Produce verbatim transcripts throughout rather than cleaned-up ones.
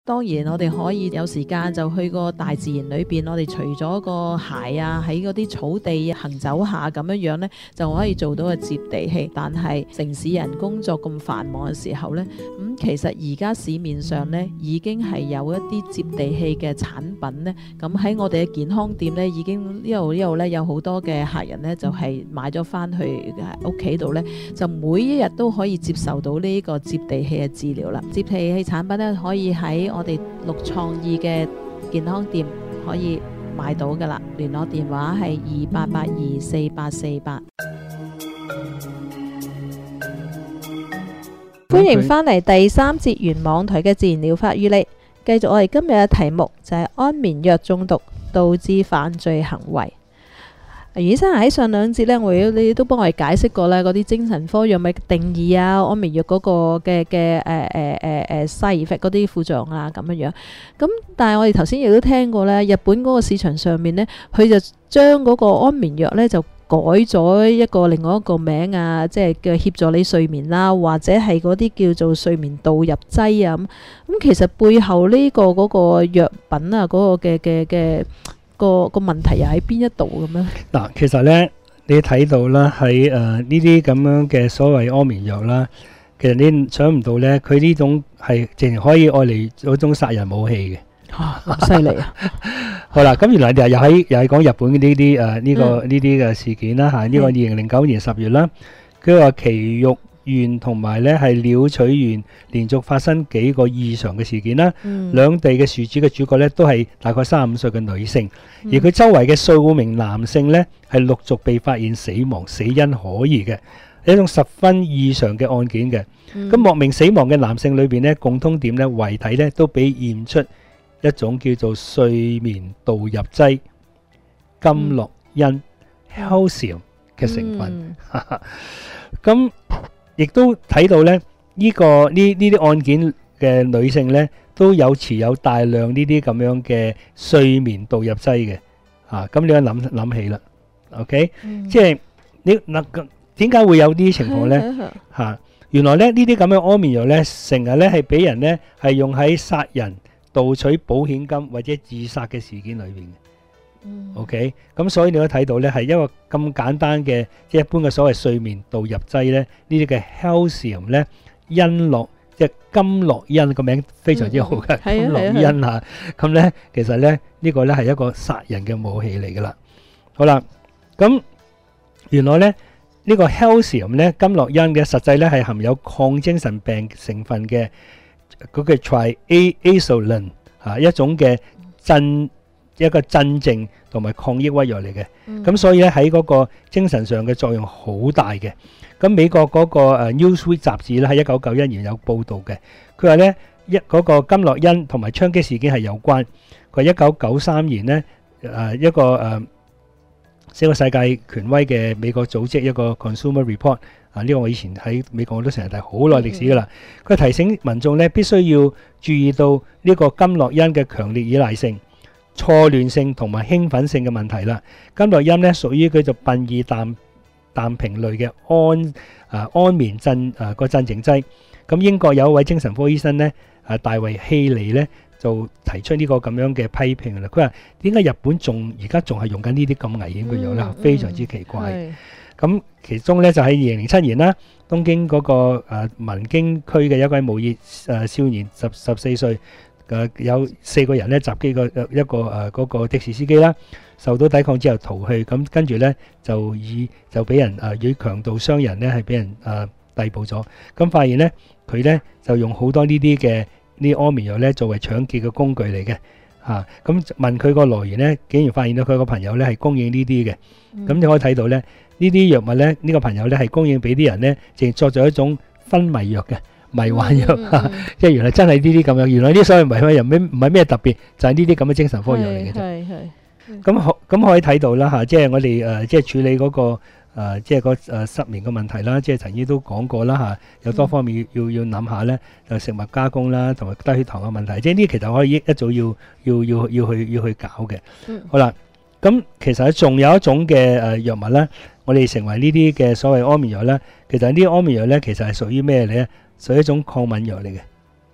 當然我哋可以有時間就去個大自然裏邊，我哋除咗個鞋啊喺嗰啲草地行走下咁樣樣呢，就可以做到個接地氣。但係城市人工作咁繁忙嘅時候呢，咁、嗯、其實而家市面上呢已經係有一啲接地氣嘅產品呢。咁喺我哋嘅健康店呢，已經呢度呢度呢有好多嘅客人呢，就係、是、買咗翻去屋企度呢，就每一日都可以接受到呢個接地氣嘅治療啦。接地氣產品呢，可以喺我哋綠創意嘅健康店可以買到噶啦，聯絡電話係二八八二四八四八。歡迎翻嚟第三節原網台嘅自然療法與你，繼續我哋今日嘅題目就係安眠藥中毒導致犯罪行為。余醫生喺上兩節呢，我你都幫我哋解釋過咧，嗰啲精神科藥物嘅定義啊，安眠藥嗰個嘅嘅誒誒誒誒 side effect 嗰啲副作用啊咁樣樣。咁但係我哋頭先亦都聽過咧，日本嗰個市場上面呢，佢就將嗰個安眠藥呢就改咗一個另外一個名啊，即係嘅協助你睡眠啦，或者係嗰啲叫做睡眠導入劑啊咁。咁其實背後呢個嗰個藥品啊，嗰個嘅嘅嘅。個個問題又喺邊一度咁樣？ 嗱，其實咧，你睇到啦，喺誒呢啲咁樣嘅所謂安眠藥啦，其實你想唔到咧，佢呢種係淨係可以愛嚟嗰種殺人武器嘅。 嚇，咁犀利啊！ 好啦，咁原來又又喺又係講日本嘅呢啲誒呢個呢啲嘅事件啦嚇，呢個二零零九年十月啦，佢話埼玉縣同埋咧係鳥取縣連續發生幾個異常嘅事件啦， 嗯、 兩地嘅事主嘅主角咧都係大概三十五歲嘅女性，而佢周圍嘅數名男性咧係陸續被發現死亡，死因可疑嘅，係一種十分異常嘅案件嘅。咁、嗯、莫名死亡嘅男性裏邊咧，共通點咧遺體咧都被驗出一種叫做睡眠導入劑金樂因 Halcium 嘅成分，咁、嗯。亦都睇到咧，呢、這個呢呢啲案件嘅女性咧，都有持有大量呢啲咁樣嘅睡眠導入劑嘅，啊，咁你可以諗諗起啦 ，OK，、嗯、即係你嗱點解會有啲情況咧？嚇、啊，原來咧呢啲咁嘅安眠藥咧，成日咧係俾人咧係用喺殺人、盜取保險金或者自殺嘅事件裏邊嘅。OK， 咁所以你可以睇到咧，係一個咁簡單嘅，即係一般嘅所謂睡眠導入劑咧，呢啲嘅 Halcium 咧，因樂即係金樂因個名非常之好嘅，嗯、金樂因嚇，咁咧其實咧呢個咧係一個殺人嘅武器嚟噶啦。好啦，咁原來咧呢個 Halcium 咧金樂因嘅實際咧係含有抗精神病成分嘅嗰個 triazolone 嚇一種嘅鎮。一個鎮靜同埋抗抑鬱藥嚟嘅，咁、嗯、所以咧喺嗰個精神上嘅作用好大嘅。咁美國嗰個誒 Newsweek 雜誌咧喺一九九一年有報導嘅，佢話咧一嗰個金樂因同埋槍擊事件係有關。佢一九九三年咧誒一個誒一個世界權威嘅美國組織一個 Consumer Report 啊，呢、這個我以前喺美國我都成日睇好耐歷史噶啦。佢、嗯、提醒民眾咧必須要注意到呢個金樂因嘅強烈依賴性、錯亂性同埋興奮性嘅問題啦。金樂因咧屬於叫做苯二氮氮平類嘅安啊安眠鎮啊個鎮靜劑。咁英國有一位精神科醫生咧啊大衛希利咧就提出呢個咁樣嘅批評啦。佢話點解日本仲而家仲係用緊呢啲咁危險嘅藥咧？非常之奇怪。咁其中咧就喺二零零七年啦，東京嗰個誒文京區嘅一位無業誒少年十十四歲。誒有四個人咧襲擊個一個誒嗰個的士司機啦，受到抵抗之後逃去，咁跟住咧就以就俾人誒以強盜傷人咧係俾人誒逮捕咗，咁發現咧佢咧就用好多呢啲嘅呢安眠藥咧作為搶劫嘅工具嚟嘅嚇，咁問佢個來源咧，竟然發現到佢個朋友咧係供應呢啲嘅，咁你可以睇到咧呢啲藥物咧呢個朋友咧係供應俾啲人咧，淨作咗一種昏迷藥嘅。迷幻藥，即係原來真係呢啲咁樣。原來呢啲所謂迷幻藥咩唔係咩特別，就係呢啲咁嘅精神科藥嚟嘅啫。係係。咁可咁可以睇到啦嚇，即係我哋誒即係處理嗰個誒即係個誒失眠嘅問題啦。即係曾經都講過啦嚇，有多方面要要諗下咧，就食物加工啦，同埋低血糖嘅問題。即係呢啲其實可以一早要要要要去要去搞嘅。好啦，咁其實仲有一種嘅誒藥物咧，我哋成為呢啲嘅所謂安眠藥咧，其實呢啲安眠藥咧其實係屬於咩咧？屬於一種抗敏藥嚟嘅，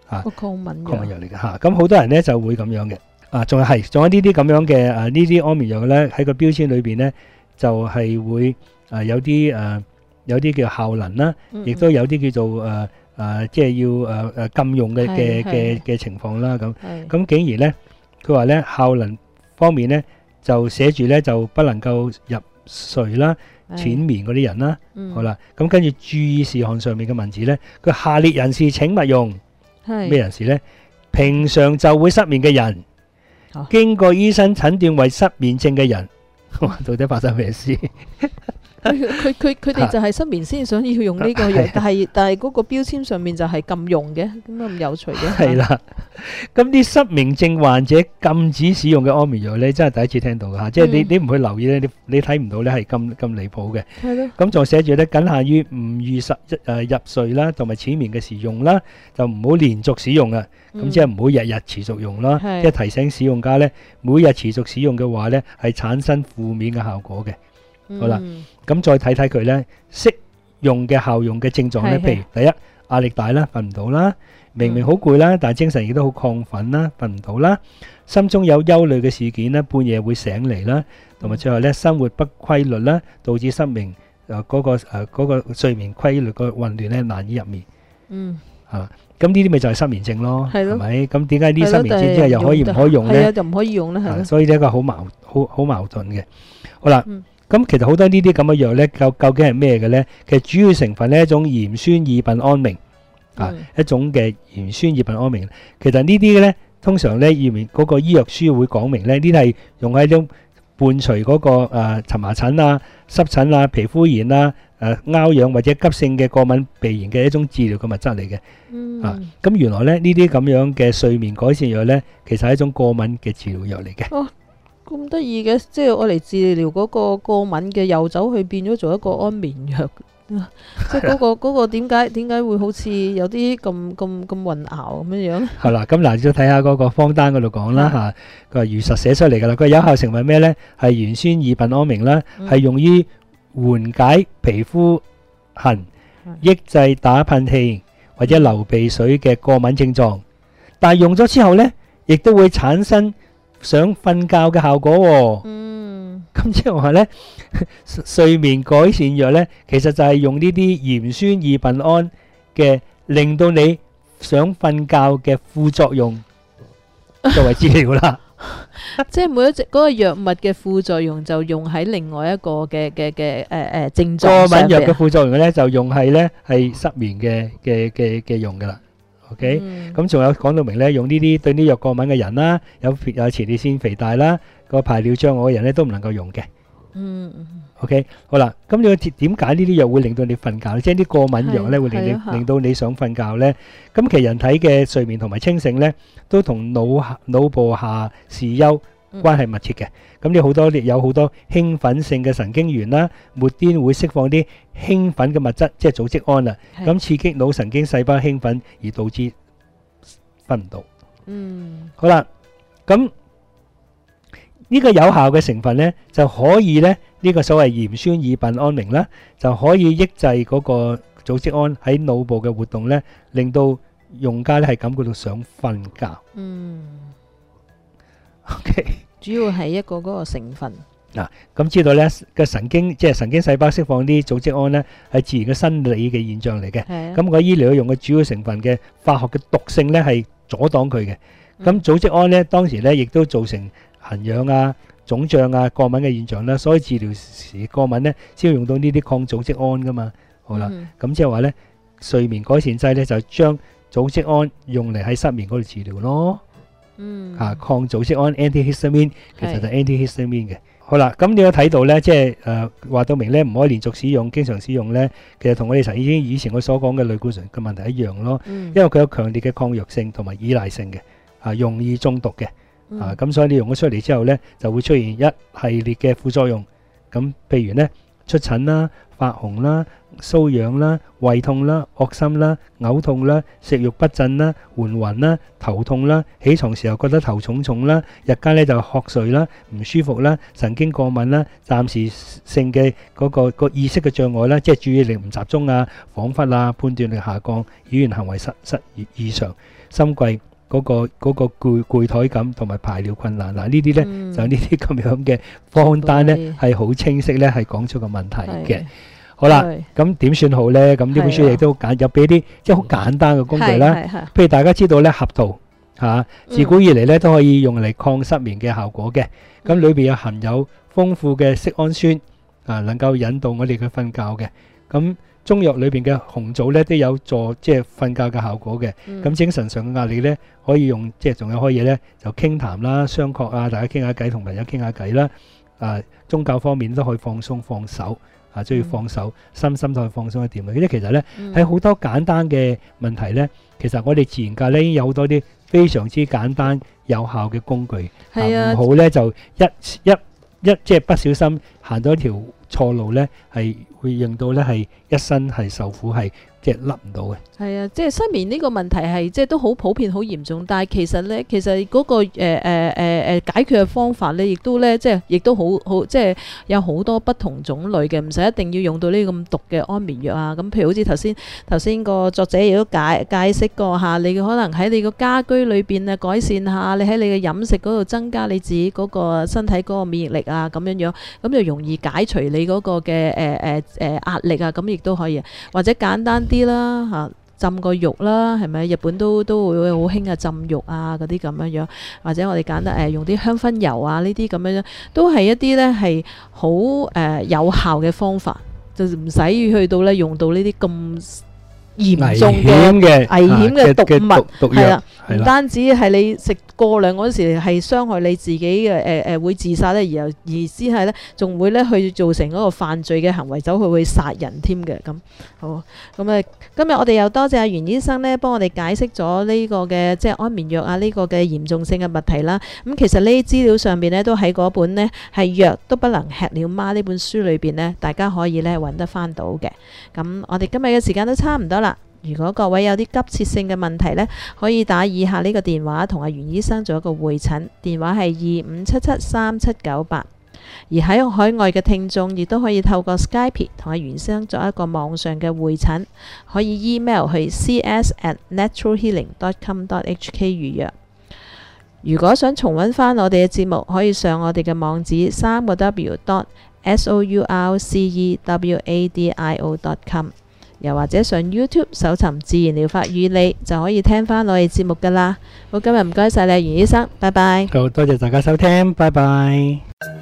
嚇， 個抗敏抗敏藥藥嚟嘅嚇。咁好多人咧就會咁樣嘅。啊，仲有係，仲有呢啲咁樣嘅啊，呢啲安眠藥咧喺個標籤裏邊咧就係會啊有啲誒有啲叫效能啦，亦都有啲叫做誒誒即係要誒誒禁用嘅嘅嘅嘅情況啦咁。咁竟然咧佢話咧效能方面咧就寫住咧就不能夠入睡啦、淺眠嗰啲人啦。好啦，咁跟住注意事項上面嘅文字咧，佢下列人士請勿用。咩人士咧？平常就會失眠嘅人。經過醫生診斷為失眠症嘅人，到底發生咩事？ 佢佢佢佢哋就係失眠先想要用呢個藥，但係但係嗰個標籤上面就係禁用嘅，咁啊咁有趣嘅。 係啦，咁啲失眠症患者禁止使用嘅安眠藥咧，真係第一次聽到㗎嚇，即係你你唔去留意咧，你你睇唔到咧係咁咁離譜嘅。 係咯。 咁仲寫住咧，僅限於唔預實誒入睡啦，同埋淺眠嘅時用啦，就唔好連續使用啊。咁即係唔好日日持續用啦。即係提醒使用家咧，每日持續使用嘅話咧，係產生負面嘅效果嘅。好啦，咁再睇睇佢咧，適用嘅效用嘅症狀咧，譬如第一壓力大啦，瞓唔到啦，明明好攰啦，但係精神亦都好亢奮啦，瞓唔到啦，心中有憂慮嘅事件咧，半夜會醒嚟啦，同埋最後咧生活不規律啦，導致失眠誒嗰個誒嗰個睡眠規律個混亂咧，難以入眠。嗯，啊，咁呢啲咪就係失眠症咯，係咪？咁點解呢啲失眠症之後又可以唔可以用咧？ 係啊，就唔可以用咧，係咯。 所以呢一個好矛好好矛盾嘅。好啦。咁其實好多呢啲咁嘅藥咧，究究竟係咩嘅咧？其實主要成分咧一種鹽酸異苯安眠啊，一種嘅鹽酸異苯安眠。其實呢啲咧，通常咧，醫嗰個醫藥書會講明咧，呢啲係用喺一種伴隨嗰個誒蕁麻疹啊、濕疹啊、皮膚炎啊、誒撓癢或者急性嘅過敏鼻炎嘅一種治療嘅物質嚟嘅。嗯。啊，咁原來咧呢啲咁樣嘅睡眠改善藥咧，其實係一種過敏嘅治療藥嚟嘅。哦。 咁得意嘅，即係我嚟治療嗰個過敏嘅，又走去變咗做一個安眠藥，即係嗰個嗰個點解點解會好似有啲咁咁咁混淆咁樣樣？係啦，咁嗱，再睇下嗰個方單嗰度講啦嚇，佢話如實寫出嚟㗎啦。佢有效成分咩咧？係鹽酸異苯安眠啦，係用於緩解皮膚痕、抑制打噴嚏或者流鼻水嘅過敏症狀，但係用咗之後咧，亦都會產生想瞓覺嘅效果喎。嗯，咁即係話咧，睡眠改善藥咧，其實就係用呢啲鹽酸異苯胺嘅，令到你想瞓覺嘅副作用作為治療啦。 即係每一隻嗰個藥物嘅副作用就用喺另外一個嘅嘅嘅誒誒症狀上邊。 過敏藥嘅副作用咧就用係咧係失眠嘅嘅嘅嘅用噶啦。OK，咁仲有講到明咧，用呢啲對呢藥過敏嘅人啦，有有前列腺肥大啦，個排尿障礙嘅人咧都唔能夠用嘅。嗯 OK，好啦，咁你點解呢啲藥會令到你瞓覺咧？即係啲過敏藥咧會令你令到你想瞓覺咧？咁其實人體嘅睡眠同埋清醒咧，都同腦腦部下視丘關係密切嘅。咁你好多有好多興奮性嘅神經元啦，末端會釋放啲興奮嘅物質，即係組織胺啊，咁刺激腦神經細胞興奮而導致瞓唔到。嗯，好啦，咁呢個有效嘅成分咧，就可以咧呢個所謂鹽酸異苯安眠啦，就可以抑制嗰個組織胺喺腦部嘅活動咧，令到用家咧係感覺到想瞓覺。嗯 ，OK。 主要係一個嗰個成分嗱，咁知道咧嘅神經即係神經細胞釋放啲組織胺咧，係自然嘅生理嘅現象嚟嘅。咁個醫療用嘅主要成分嘅化學嘅毒性咧係阻擋佢嘅。咁組織胺咧當時咧亦都造成痕癢啊、腫脹啊、過敏嘅現象啦，所以治療時過敏咧先要用到呢啲抗組織胺噶嘛。好啦，咁即係話咧睡眠改善劑咧就將組織胺用嚟喺失眠嗰度治療咯。嗯，啊，抗組織胺 antihistamine 其實就 antihistamine 嘅。好啦，咁你有睇到咧，即係誒話到明咧，唔可以連續使用、經常使用咧，其實同我哋曾經以前我所講嘅類固醇嘅問題一樣咯。嗯，因為佢有強烈嘅抗藥性同埋依賴性嘅，啊，容易中毒嘅，啊，咁所以你用咗出嚟之後咧，就會出現一系列嘅副作用。咁譬如咧出疹啦、發紅啦、瘙癢啦、胃痛啦、惡心啦、嘔吐啦、食欲不振啦、眩暈啦、頭痛啦、起床時候覺得頭重重啦、日間咧就瞌睡啦、唔舒服啦、神經過敏啦、暫時性嘅嗰個個意識嘅障礙啦，即係注意力唔集中啊、恍惚啊、判斷力下降、語言行為失失異常， 心悸嗰、個嗰、個攰攰怠感同埋排尿困難。嗱呢啲咧、 嗯就呢啲咁樣嘅方單咧係係好清晰咧，係講出個問題嘅係。 好啦， 係咁點算好咧？咁呢本書係啊亦都簡有俾啲即係好簡單嘅工具啦。 係係係譬如大家知道咧，合桃嚇，自古以嚟咧都可以用嚟抗失眠嘅效果嘅。咁裏邊有含有豐富嘅色氨酸啊，能夠引導我哋嘅瞓覺嘅。咁中藥裏邊嘅紅棗咧都有助即係瞓覺嘅效果嘅。咁、 嗯精神上嘅壓力咧可以用即係仲有可以咧就傾談啦、商榷啊，大家傾下偈，同朋友傾下偈啦。啊，宗教方面都可以放鬆放手啊，中意放手，身心都可以放鬆一點嘅。即係其實咧喺好多簡單嘅問題咧，其實我哋自然界咧已經有好多啲非常之簡單有效嘅工具。 係啊唔好咧就一一一即係不小心行到一條錯路咧，係會令到咧係一身係受苦，係即係甩唔到嘅。 係啊，即係失眠呢個問題係即係都好普遍、好嚴重，但係其實咧，其實嗰、個誒誒誒誒解決嘅方法咧，亦都咧即係亦都好好即係有好多不同種類嘅，唔使一定要用到呢咁毒嘅安眠藥啊。咁譬如好似頭先頭先個作者亦都解解釋過下，你可能喺你個家居裏邊啊改善下，你喺你嘅飲食嗰度增加你自己嗰個身體嗰個免疫力啊，咁樣樣咁就容易解除你嗰個嘅誒誒誒壓力啊，咁亦都可以，或者簡單啲啦嚇。浸個浴啦，係咪？日本都都會好興啊，浸浴啊嗰啲咁樣樣，或者我哋簡單誒用啲香薰油啊呢啲咁樣樣，都係一啲咧係好誒有效嘅方法，就唔使去到咧用到呢啲咁嚴重嘅危險嘅危險嘅毒物， 啊毒毒藥係啦，唔係啦， 單止係你食過量嗰時係傷害你自己嘅誒誒會自殺咧，而又而先係咧仲會咧去造成嗰個犯罪嘅行為，走去會殺人添嘅咁。好，咁誒今日我哋又多謝阿袁醫生咧，幫我哋解釋咗呢個嘅即係安眠藥啊呢個嘅嚴重性嘅問題啦。咁其實呢啲資料上邊咧都喺嗰本呢係藥都不能吃了嗎呢本書裏邊呢，大家可以咧揾得翻到嘅。咁我哋今日嘅時間都差唔多啦。如果各位有啲急切性嘅問題呢，可以打以下呢個電話同阿袁醫生做一個會診，電話係二五七七三七九八。而喺海外嘅聽眾亦都可以透過 Skype 同阿袁醫生作一個網上嘅會診，可以 email 去 c s at natural healing dot com dot h k 預約。如果想重溫翻我哋嘅節目，可以上我哋嘅網址三個 w dot s o u r c e w a d i o dot com。又或者上 YouTube 搜尋自然療法與你，就可以聽翻我哋節目噶啦。好，今日唔該晒你，袁醫生，拜拜。 好多謝大家收聽，拜拜。